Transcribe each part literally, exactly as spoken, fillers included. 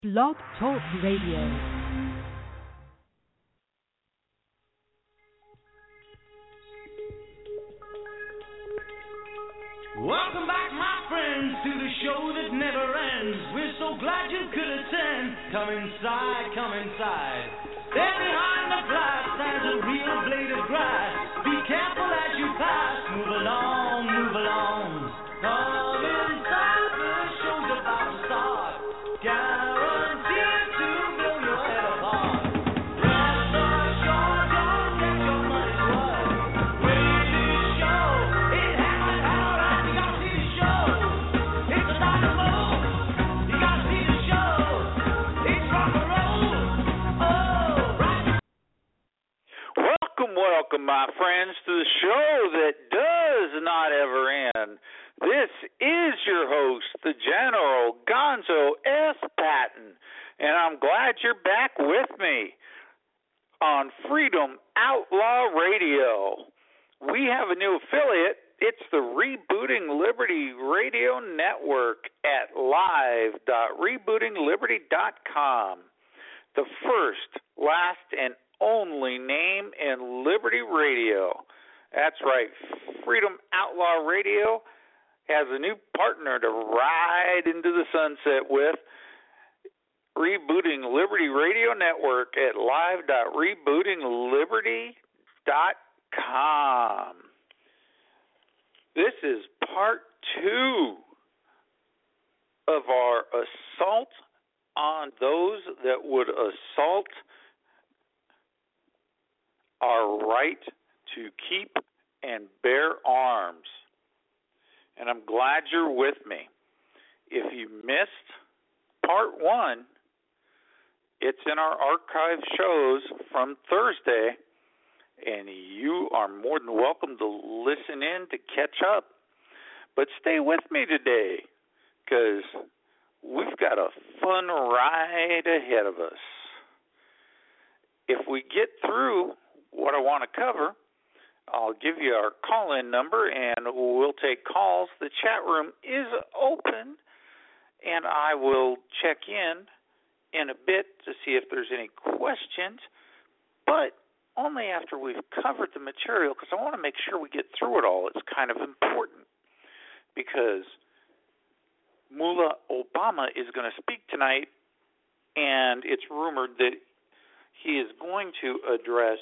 Blog Talk Radio. Welcome back, my friends, to the show that never ends. We're so glad you could attend. Come inside, come inside. There behind the glass stands a real blade of grass. Be careful as you pass. Move along, move along. Come inside, the show's about to start. Guaranteed to blow your head apart. Rest assured, don't get your money's worth. Wait this show, it happens all right. You gotta see the show. It's a rock and roll. You gotta see the show. It's rock and roll. Oh, right. Welcome, welcome, my friends, to the show that does not ever end. This is your host, the General Gonzo S. Patton, and I'm glad you're back with me on Freedom Outlaw Radio. We have a new affiliate. It's the Rebooting Liberty Radio Network at live dot rebooting liberty dot com. The first, last, and only name in Liberty Radio. That's right, Freedom Outlaw Radio has a new partner to ride into the sunset with, Rebooting Liberty Radio Network at live dot rebooting liberty dot com. This is part two of our assault on those that would assault our right to keep and bear arms. And I'm glad you're with me. If you missed part one, it's in our archive shows from Thursday, and you are more than welcome to listen in to catch up. But stay with me today, because we've got a fun ride ahead of us. If we get through what I want to cover, I'll give you our call-in number, and we'll take calls. The chat room is open, and I will check in in a bit to see if there's any questions, but only after we've covered the material, because I want to make sure we get through it all. It's kind of important, because Mullah Obama is going to speak tonight, and it's rumored that he is going to address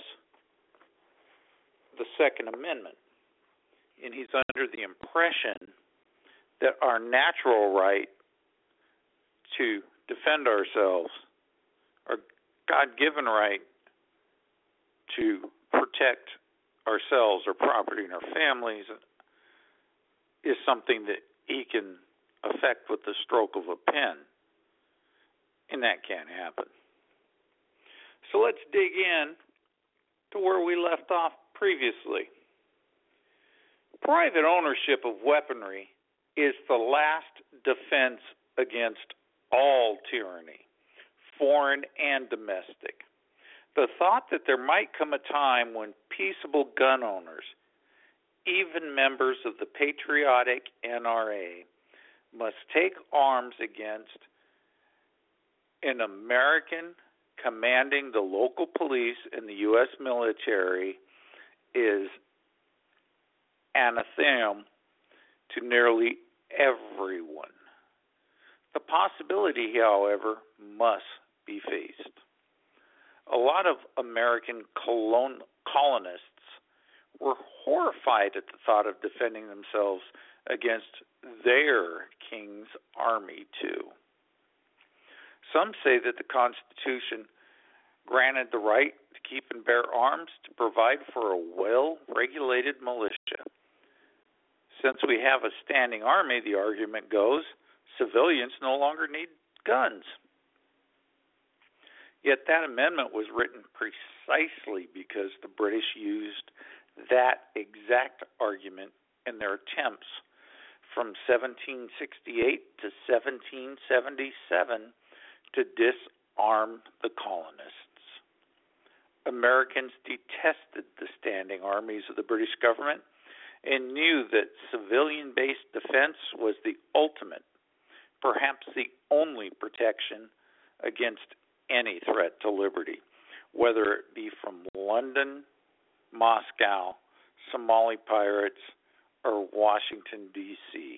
the Second Amendment, and he's under the impression that our natural right to defend ourselves, our God-given right to protect ourselves, our property, and our families is something that he can affect with the stroke of a pen, and that can't happen. So let's dig in to where we left off previously. Private ownership of weaponry is the last defense against all tyranny, foreign and domestic. The thought that there might come a time when peaceable gun owners, even members of the patriotic N R A, must take arms against an American commanding the local police and the U S military is anathema to nearly everyone. The possibility, however, must be faced. A lot of American colon- colonists were horrified at the thought of defending themselves against their king's army, too. Some say that the Constitution granted the right to keep and bear arms to provide for a well-regulated militia. Since we have a standing army, the argument goes, civilians no longer need guns. Yet that amendment was written precisely because the British used that exact argument in their attempts from seventeen sixty-eight to seventeen seventy-seven to disarm the colonists. Americans detested the standing armies of the British government and knew that civilian-based defense was the ultimate, perhaps the only protection against any threat to liberty, whether it be from London, Moscow, Somali pirates, or Washington, D C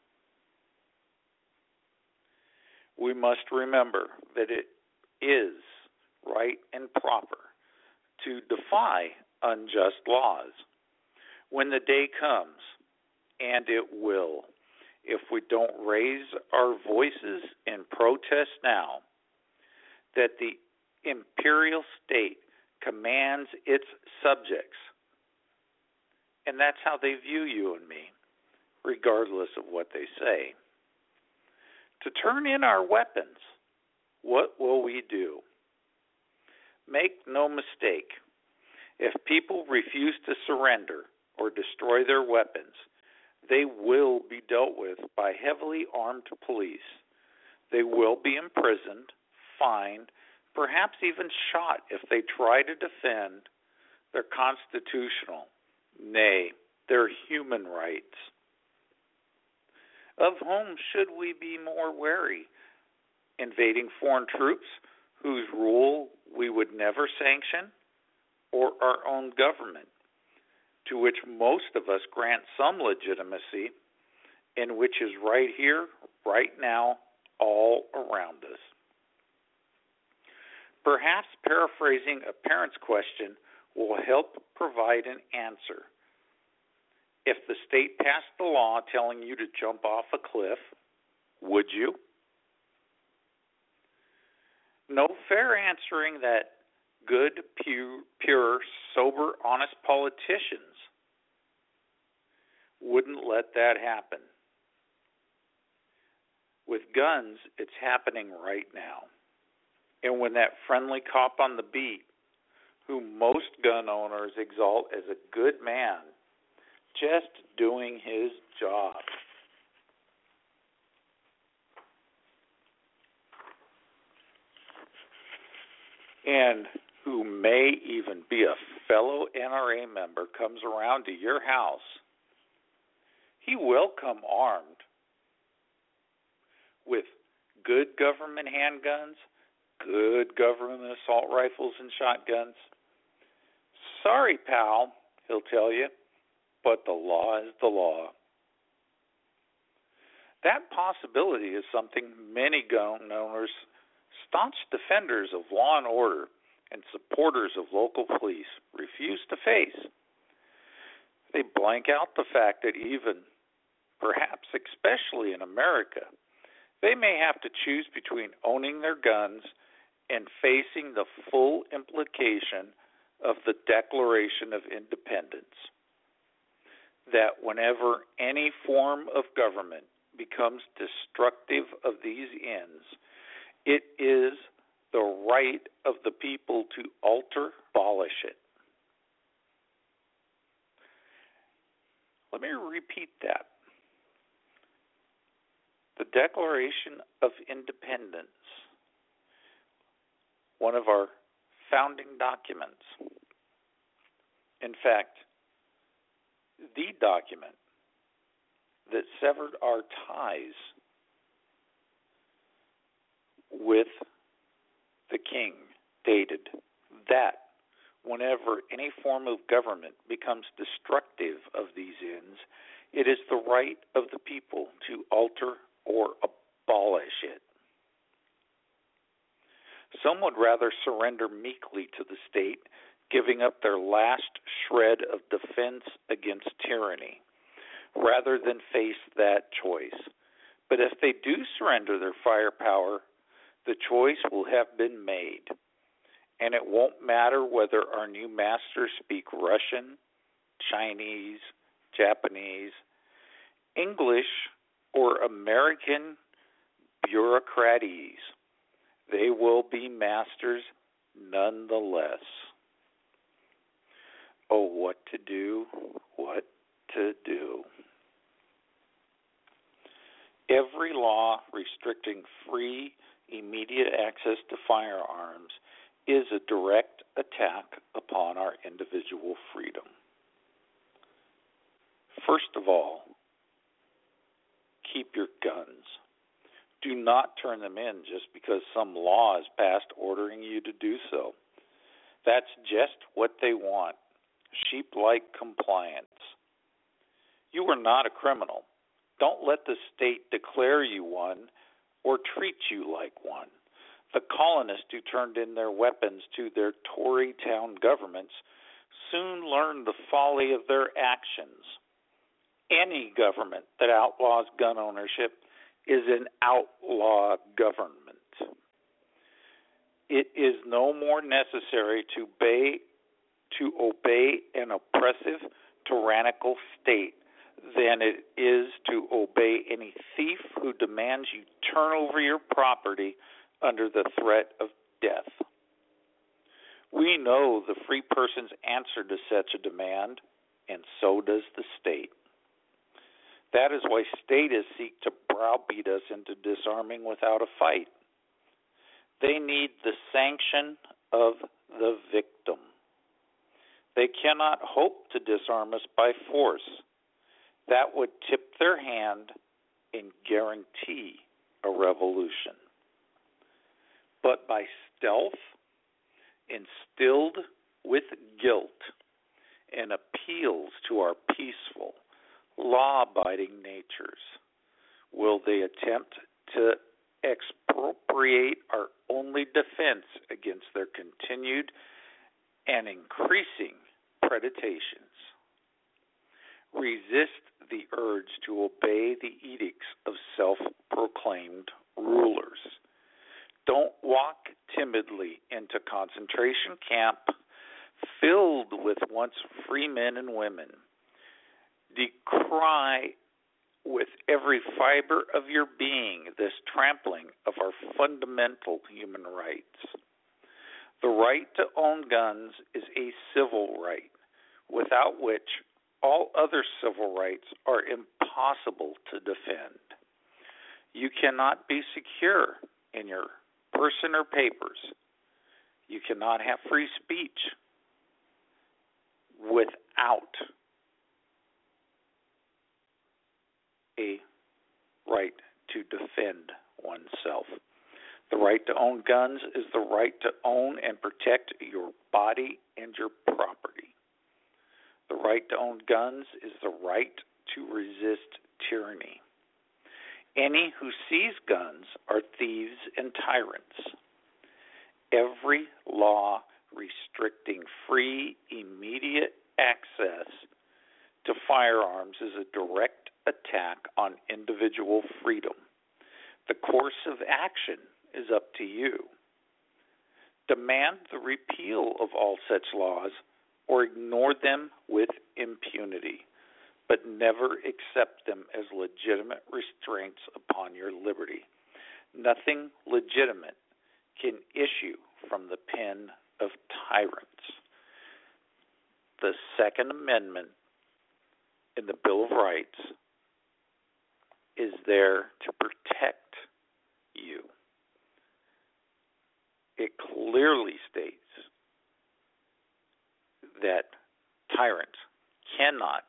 We must remember that it is right and proper to defy unjust laws when the day comes, and it will, if we don't raise our voices in protest now, that the imperial state commands its subjects. And that's how they view you and me, regardless of what they say. To turn in our weapons, what will we do? Make no mistake, if people refuse to surrender or destroy their weapons, they will be dealt with by heavily armed police. They will be imprisoned, fined, perhaps even shot if they try to defend their constitutional, nay, their human rights. Of whom should we be more wary? Invading foreign troops whose rule we would never sanction, or our own government, to which most of us grant some legitimacy, and which is right here, right now, all around us? Perhaps paraphrasing a parent's question will help provide an answer. If the state passed the law telling you to jump off a cliff, would you? No fair answering that good, pure, pure, sober, honest politicians wouldn't let that happen. With guns, it's happening right now. And when that friendly cop on the beat, who most gun owners exalt as a good man, just doing his job, and who may even be a fellow N R A member, comes around to your house, he will come armed with good government handguns, good government assault rifles and shotguns. Sorry, pal, he'll tell you, but the law is the law. That possibility is something many gun owners, staunch defenders of law and order, and supporters of local police refuse to face. They blank out the fact that even, perhaps especially in America, they may have to choose between owning their guns and facing the full implication of the Declaration of Independence. That whenever any form of government becomes destructive of these ends, it is the right of the people to alter, abolish it. Let me repeat that. The Declaration of Independence, one of our founding documents. In fact, the document that severed our ties with the king, stated that whenever any form of government becomes destructive of these ends, it is the right of the people to alter or abolish it. Some would rather surrender meekly to the state, giving up their last shred of defense against tyranny, rather than face that choice. But if they do surrender their firepower, the choice will have been made, and it won't matter whether our new masters speak Russian, Chinese, Japanese, English, or American bureaucratese. They will be masters nonetheless. Oh, what to do, what to do. Every law restricting free, immediate access to firearms is a direct attack upon our individual freedom. First of all, keep your guns. Do not turn them in just because some law is passed ordering you to do so. That's just what they want, sheep-like compliance. You are not a criminal. Don't let the state declare you one or treat you like one. The colonists who turned in their weapons to their Tory town governments soon learned the folly of their actions. Any government that outlaws gun ownership is an outlaw government. It is no more necessary to obey, to obey an oppressive, tyrannical state than it is to obey any thief who demands you turn over your property under the threat of death. We know the free person's answer to such a demand, and so does the state. That is why statists seek to browbeat us into disarming without a fight. They need the sanction of the victim. They cannot hope to disarm us by force. That would tip their hand and guarantee a revolution. But by stealth, instilled with guilt, and appeals to our peaceful, law-abiding natures, will they attempt to expropriate our only defense against their continued and increasing predations. Resist the urge to obey the edicts of self-proclaimed rulers. Don't walk timidly into concentration camp filled with once free men and women. Decry with every fiber of your being this trampling of our fundamental human rights. The right to own guns is a civil right, without which all other civil rights are impossible to defend. You cannot be secure in your person or papers. You cannot have free speech without a right to defend oneself. The right to own guns is the right to own and protect your body and your property. The right to own guns is the right to resist tyranny. Any who seize guns are thieves and tyrants. Every law restricting free, immediate access to firearms is a direct attack on individual freedom. The course of action is up to you. Demand the repeal of all such laws or ignore them with impunity, but never accept them as legitimate restraints upon your liberty. Nothing legitimate can issue from the pen of tyrants. The Second Amendment in the Bill of Rights is there to protect you. It clearly states that tyrants cannot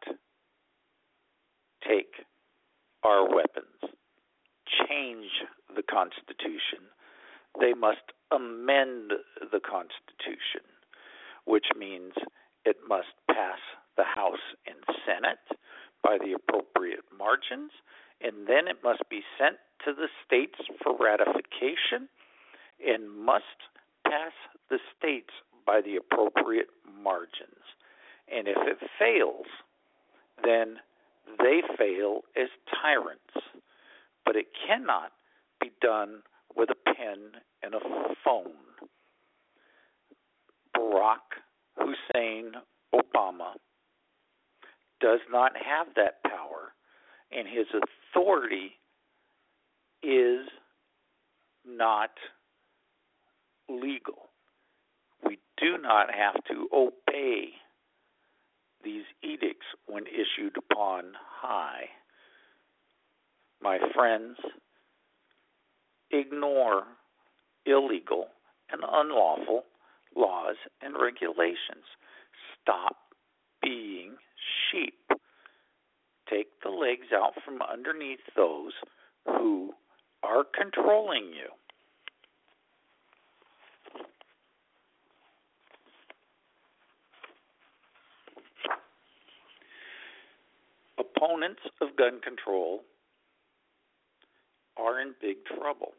take our weapons, change the Constitution. They must amend the Constitution, which means it must pass the House and Senate by the appropriate margins, and then it must be sent to the states for ratification and must pass the states by the appropriate margins. And if it fails, then they fail as tyrants. But it cannot be done with a pen and a phone. Barack Hussein Obama does not have that power, and his authority is not legal. We do not have to obey these edicts when issued upon high. My friends, ignore illegal and unlawful laws and regulations. Stop being sheep. Take the legs out from underneath those who are controlling you. Opponents of gun control are in big trouble.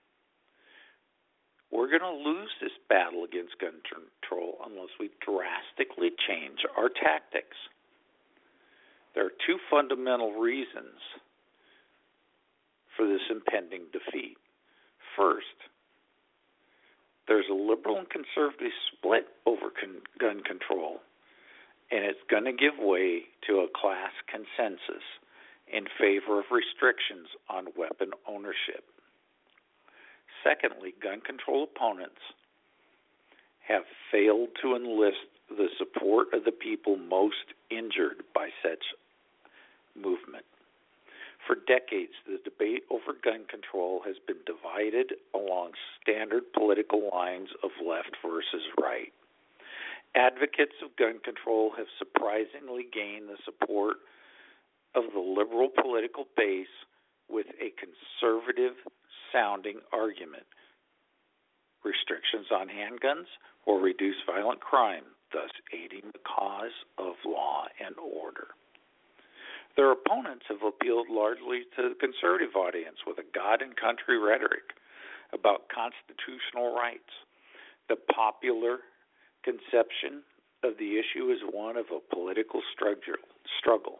We're going to lose this battle against gun control unless we drastically change our tactics. There are two fundamental reasons for this impending defeat. First, there's a liberal and conservative split over con- gun control, and it's going to give way to a class consensus in favor of restrictions on weapon ownership. Secondly, gun control opponents have failed to enlist the support of the people most injured by such movement. For decades, the debate over gun control has been divided along standard political lines of left versus right. Advocates of gun control have surprisingly gained the support of the liberal political base with a conservative-sounding argument. Restrictions on handguns will reduce violent crime, thus aiding the cause of law and order. Their opponents have appealed largely to the conservative audience with a God and country rhetoric about constitutional rights. The popular conception of the issue is one of a political struggle.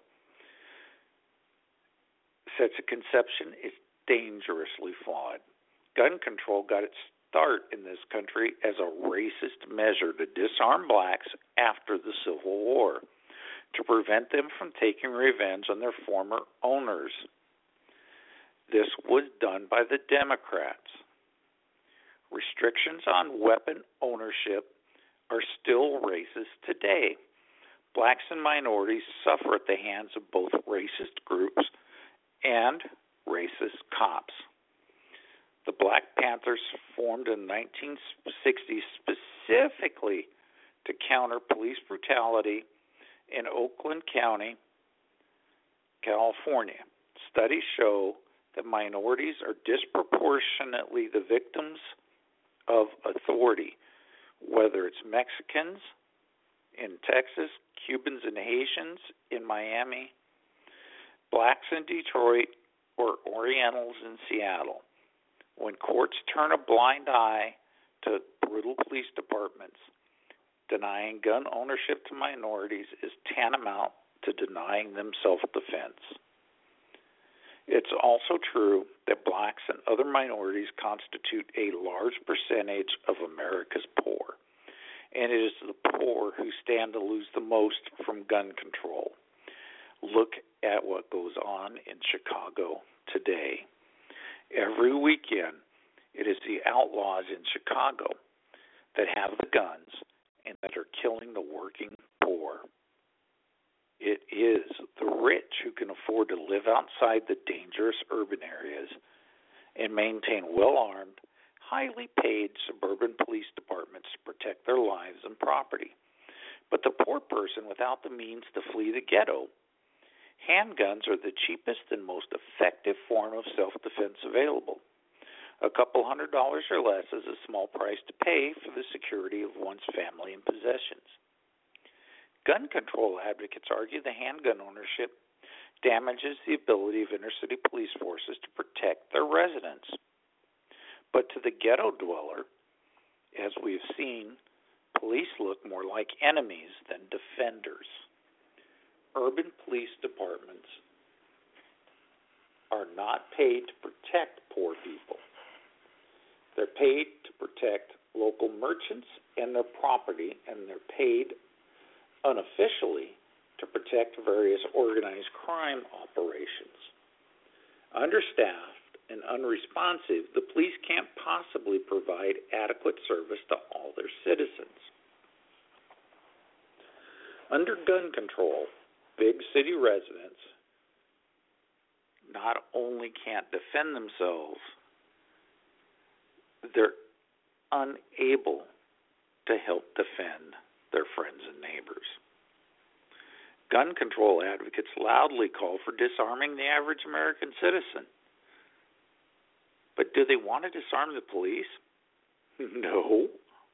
Such a conception is dangerously flawed. Gun control got its start in this country as a racist measure to disarm blacks after the Civil War, to prevent them from taking revenge on their former owners. This was done by the Democrats. Restrictions on weapon ownership are still racist today. Blacks and minorities suffer at the hands of both racist groups and racist cops. The Black Panthers formed in the nineteen sixties specifically to counter police brutality in Oakland County, California. Studies show that minorities are disproportionately the victims of authority, whether it's Mexicans in Texas, Cubans and Haitians in Miami, blacks in Detroit, or Orientals in Seattle. When courts turn a blind eye to brutal police departments, denying gun ownership to minorities is tantamount to denying them self-defense. It's also true that blacks and other minorities constitute a large percentage of America's poor, and it is the poor who stand to lose the most from gun control. Look at what goes on in Chicago today. Every weekend, it is the outlaws in Chicago that have the guns and that are killing the working poor. It is the rich who can afford to live outside the dangerous urban areas and maintain well-armed, highly paid suburban police departments to protect their lives and property. But the poor person without the means to flee the ghetto, handguns are the cheapest and most effective form of self-defense available. A couple hundred dollars or less is a small price to pay for the security of one's family and possessions. Gun control advocates argue the handgun ownership damages the ability of inner-city police forces to protect their residents. But to the ghetto dweller, as we've seen, police look more like enemies than defenders. Urban police departments are not paid to protect poor people. They're paid to protect local merchants and their property, and they're paid unofficially to protect various organized crime operations. Understaffed and unresponsive, the police can't possibly provide adequate service to all their citizens. Under gun control, big city residents not only can't defend themselves, they're unable to help defend their friends and neighbors. Gun control advocates loudly call for disarming the average American citizen. But do they want to disarm the police? No.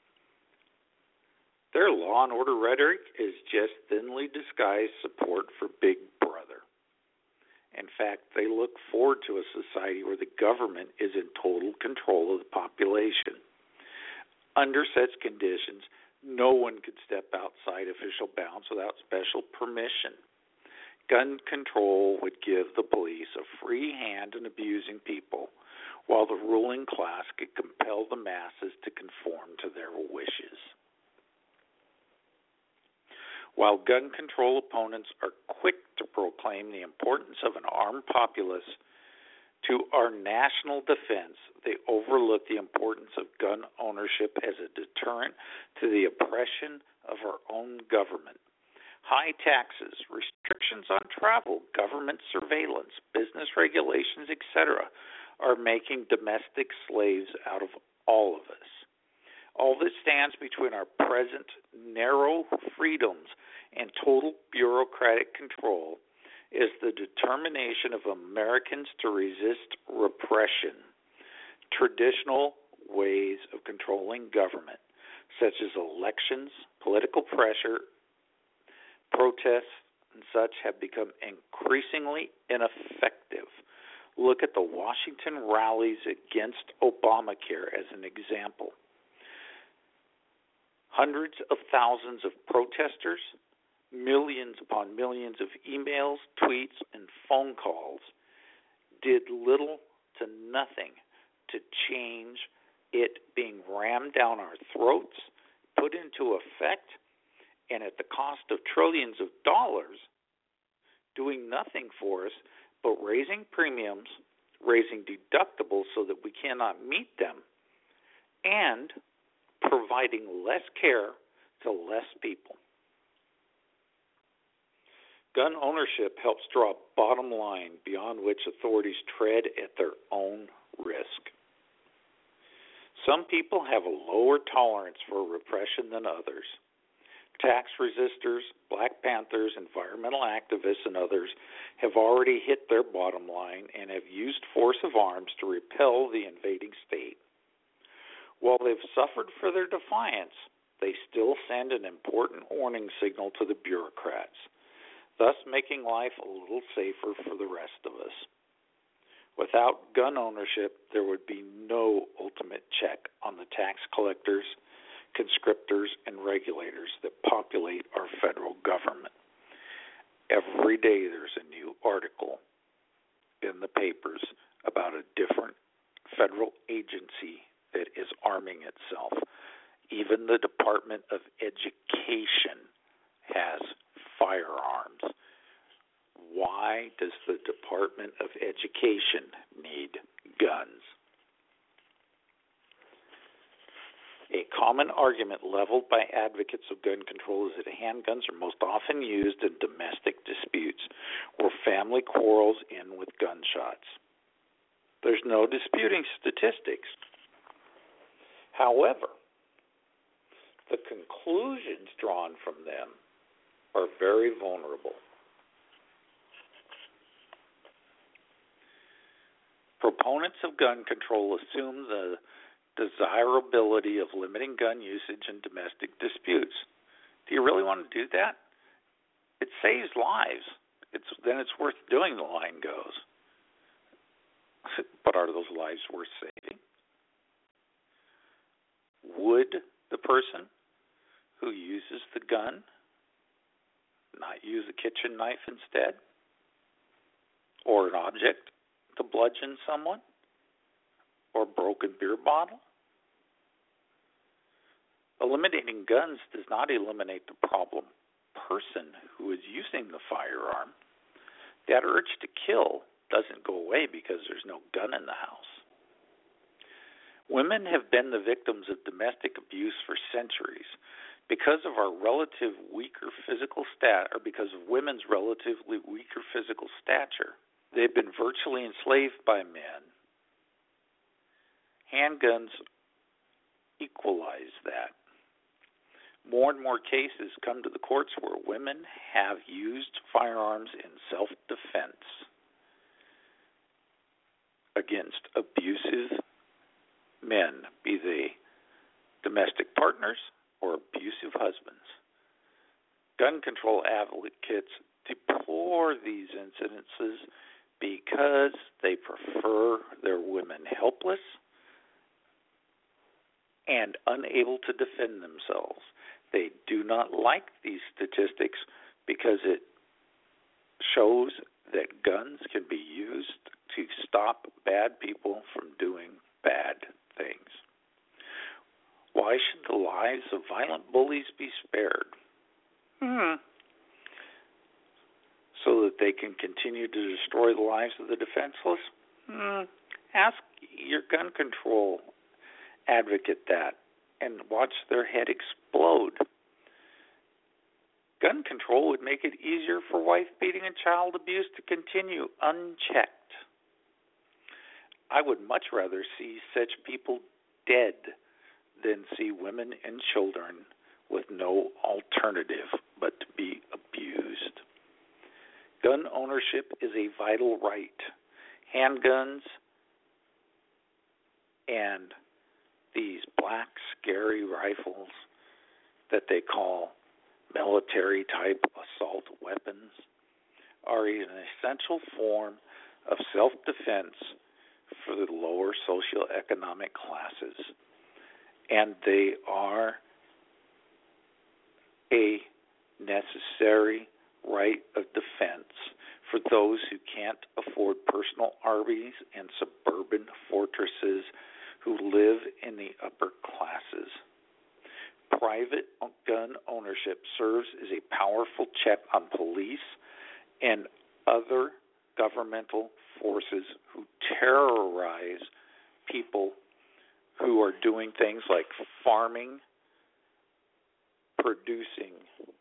Their law and order rhetoric is just thinly disguised support for Big Brother. In fact, they look forward to a society where the government is in total control of the population. Under such conditions, no one could step outside official bounds without special permission. Gun control would give the police a free hand in abusing people, while the ruling class could compel the masses to conform to their wishes. While gun control opponents are quick to proclaim the importance of an armed populace to our national defense, they overlook the importance of gun ownership as a deterrent to the oppression of our own government. High taxes, restrictions on travel, government surveillance, business regulations, et cetera, are making domestic slaves out of all of us. All that stands between our present narrow freedoms and total bureaucratic control is the determination of Americans to resist repression. Traditional ways of controlling government, such as elections, political pressure, protests, and such, have become increasingly ineffective. Look at the Washington rallies against Obamacare as an example. Hundreds of thousands of protesters, millions upon millions of emails, tweets, and phone calls did little to nothing to change it being rammed down our throats, put into effect, and at the cost of trillions of dollars, doing nothing for us but raising premiums, raising deductibles so that we cannot meet them, and providing less care to less people. Gun ownership helps draw a bottom line beyond which authorities tread at their own risk. Some people have a lower tolerance for repression than others. Tax resistors, Black Panthers, environmental activists, and others have already hit their bottom line and have used force of arms to repel the invading state. While they've suffered for their defiance, they still send an important warning signal to the bureaucrats, thus making life a little safer for the rest of us. Without gun ownership, there would be no ultimate check on the tax collectors, conscriptors, and regulators that populate our federal government. Every day there's a new article in the papers about a different federal agency that is arming itself. Even the Department of Education has firearms. Why does the Department of Education need guns? A common argument leveled by advocates of gun control is that handguns are most often used in domestic disputes where family quarrels end with gunshots. There's no disputing statistics. However, the conclusions drawn from them are very vulnerable. Proponents of gun control assume the desirability of limiting gun usage in domestic disputes. Do you really want to do that? It saves lives. It's then it's worth doing, the line goes. But are those lives worth saving? Would the person who uses the gun not use a kitchen knife instead? Or an object to bludgeon someone? Or a broken beer bottle? Eliminating guns does not eliminate the problem person who is using the firearm. That urge to kill doesn't go away because there's no gun in the house. Women have been the victims of domestic abuse for centuries because of our relative weaker physical stat, or because of women's relatively weaker physical stature. They've been virtually enslaved by men. Handguns equalize that. More and more cases come to the courts where women have used firearms in self-defense. against abusive men, be they domestic partners or abusive husbands. Gun control advocates deplore these incidences because they prefer their women helpless and unable to defend themselves. They do not like these statistics because it shows that guns can be used to stop bad people from doing bad things. Why should the lives of violent bullies be spared? Hmm. So that they can continue to destroy the lives of the defenseless? Hmm. Ask your gun control advocate that and watch their head explode. Gun control would make it easier for wife beating and child abuse to continue unchecked. I would much rather see such people dead than see women and children with no alternative but to be abused. Gun ownership is a vital right. Handguns and these black, scary rifles that they call military-type assault weapons are an essential form of self-defense for the lower socioeconomic classes, and they are a necessary right of defense for those who can't afford personal R Vs and suburban fortresses, who live in the upper classes. Private gun ownership serves as a powerful check on police and other governmental forces who terrorize people who are doing things like farming, producing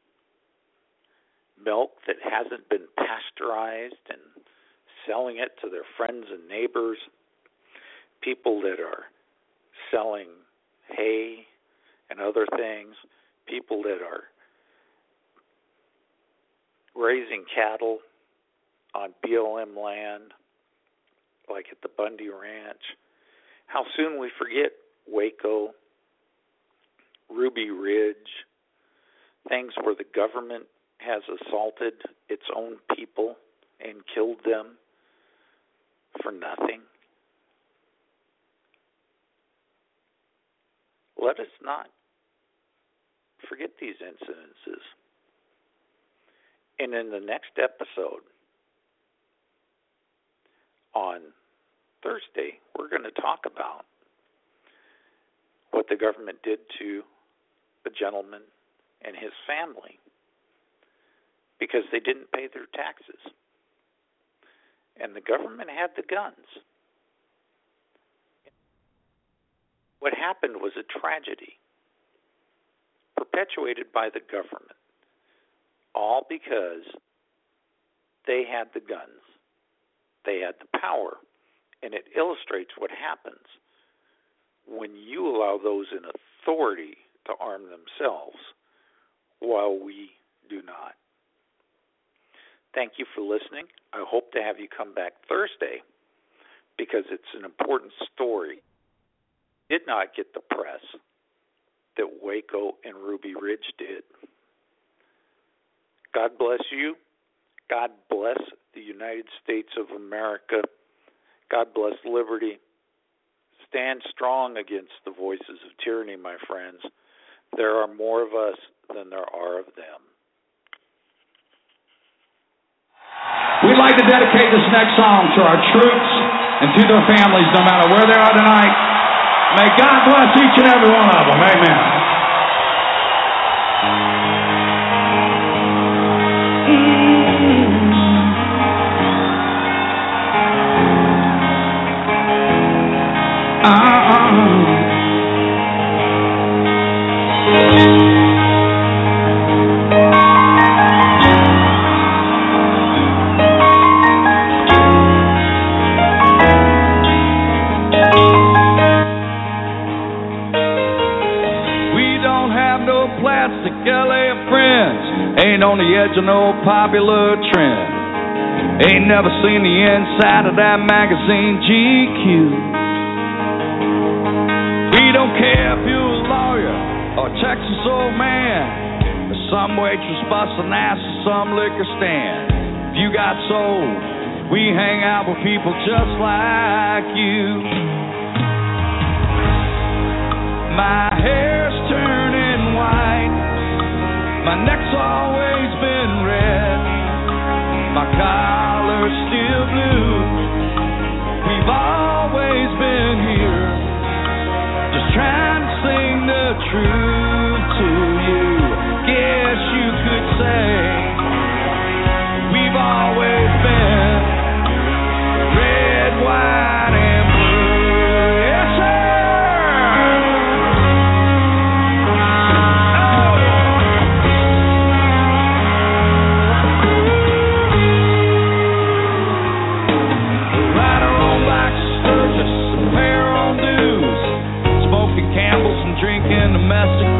milk that hasn't been pasteurized and selling it to their friends and neighbors, people that are selling hay and other things, people that are raising cattle on B L M land, like at the Bundy Ranch. How soon we forget Waco, Ruby Ridge, things where the government has assaulted its own people and killed them for nothing. Let us not forget these incidences. And in the next episode, on Thursday, we're going to talk about what the government did to the gentleman and his family because they didn't pay their taxes. And the government had the guns. What happened was a tragedy perpetuated by the government, all because they had the guns, they had the power, and it illustrates what happens when you allow those in authority to arm themselves while we do not. Thank you for listening. I hope to have you come back Thursday because it's an important story. Did not get the press that Waco and Ruby Ridge did. God bless you. God bless the United States of America. God bless liberty. Stand strong against the voices of tyranny, my friends. There are more of us than there are of them. We'd like to dedicate this next song to our troops and to their families, no matter where they are tonight. May God bless each and every one of them. Amen. Ain't on the edge of no popular trend. Ain't never seen the inside of that magazine, G Q. We don't care if you're a lawyer or a Texas old man, or some waitress busting ass at some liquor stand. If you got soul, we hang out with people just like you. My hair's turning white, my neck's always been red, my collar's still blue. We've always been here, just trying to sing the truth to you. Guess you could say we've always been red, white, and blue. Yes, sir. Drinking domestic